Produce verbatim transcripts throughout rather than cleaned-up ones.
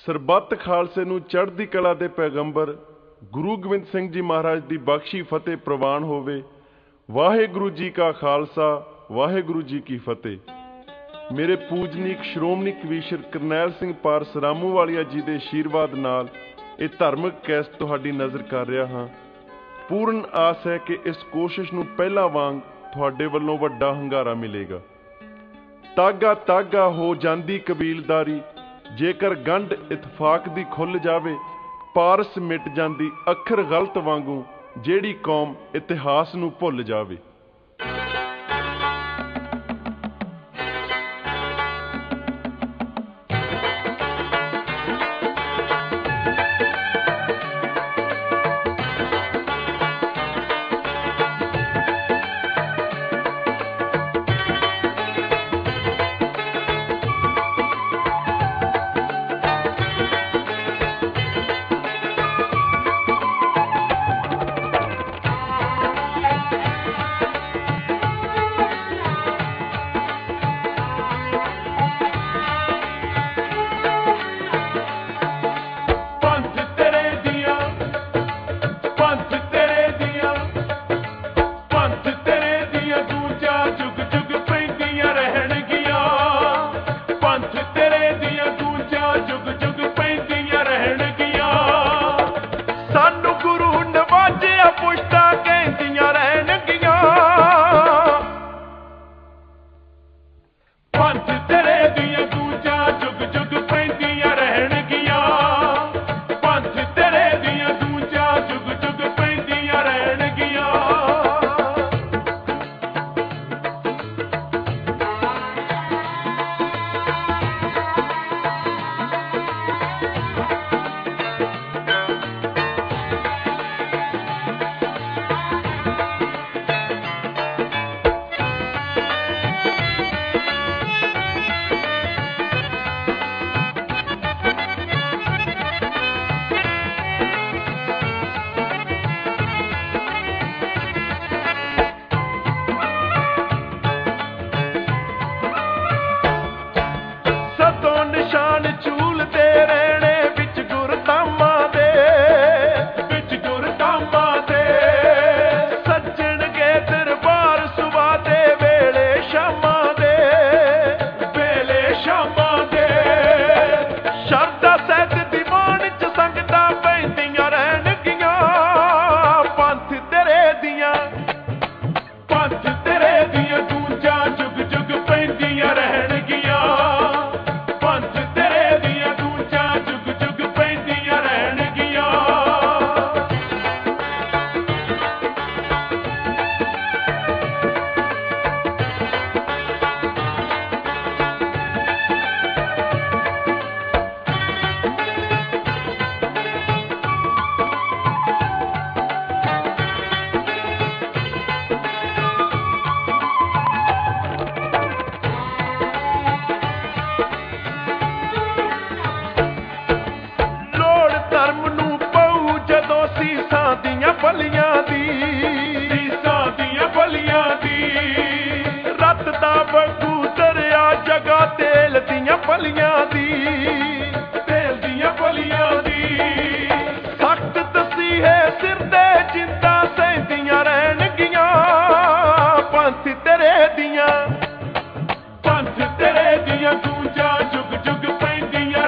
ਸਰਬੱਤ ਖਾਲਸੇ ਨੂੰ ਚੜ੍ਹਦੀ ਕਲਾ ਦੇ ਪੈਗੰਬਰ ਗੁਰੂ ਗੋਬਿੰਦ ਸਿੰਘ ਜੀ ਮਹਾਰਾਜ ਦੀ ਬਖਸ਼ੀ ਫਤਿਹ ਪ੍ਰਵਾਨ ਹੋਵੇ। ਵਾਹਿਗੁਰੂ ਜੀ ਕਾ ਖਾਲਸਾ, ਵਾਹਿਗੁਰੂ ਜੀ ਕੀ ਫਤਿਹ। ਮੇਰੇ ਪੂਜਨੀਕ ਸ਼੍ਰੋਮਣੀ ਕਵੀਸ਼ਰ ਕਰਨੈਲ ਸਿੰਘ ਪਾਰਸ ਰਾਮੂਵਾਲੀਆ ਜੀ ਦੇ ਆਸ਼ੀਰਵਾਦ ਨਾਲ ਇਹ ਧਾਰਮਿਕ ਕੈਸਟ ਤੁਹਾਡੀ ਨਜ਼ਰ ਕਰ ਰਿਹਾ ਹਾਂ। ਪੂਰਨ ਆਸ ਹੈ ਕਿ ਇਸ ਕੋਸ਼ਿਸ਼ ਨੂੰ ਪਹਿਲਾਂ ਵਾਂਗ ਤੁਹਾਡੇ ਵੱਲੋਂ ਵੱਡਾ ਹੁੰਗਾਰਾ ਮਿਲੇਗਾ। ਤਾਗਾ ਤਾਗਾ ਹੋ ਜਾਂਦੀ ਕਬੀਲਦਾਰੀ, ਜੇਕਰ ਗੰਢ ਇਤਫਾਕ ਦੀ ਖੁੱਲ੍ਹ ਜਾਵੇ। ਪਾਰਸ ਮਿਟ ਜਾਂਦੀ ਅੱਖਰ ਗਲਤ ਵਾਂਗੂ, ਜਿਹੜੀ ਕੌਮ ਇਤਿਹਾਸ ਨੂੰ ਭੁੱਲ ਜਾਵੇ।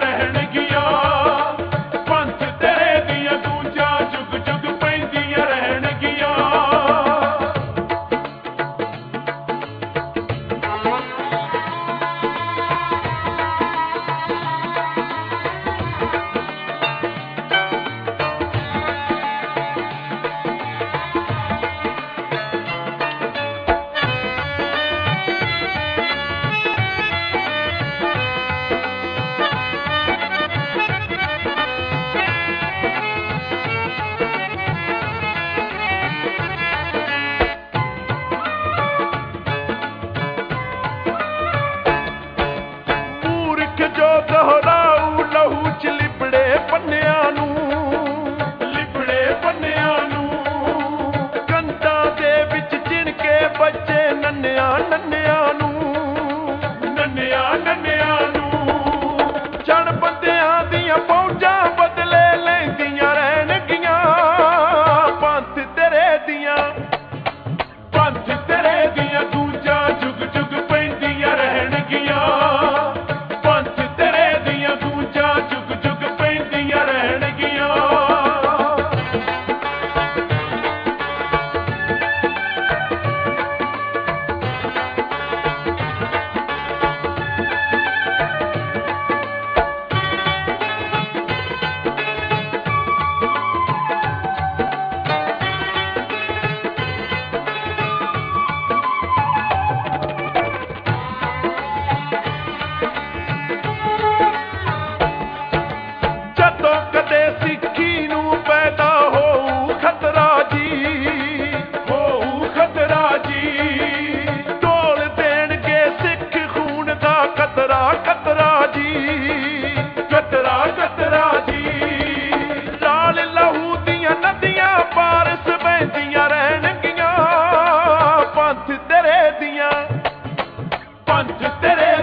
ਪੈਂਦੀਆਂ ਰਹਿਣਗੀਆਂ। ਦੀਆਂ ਪੰਜ ਤੇਰੇ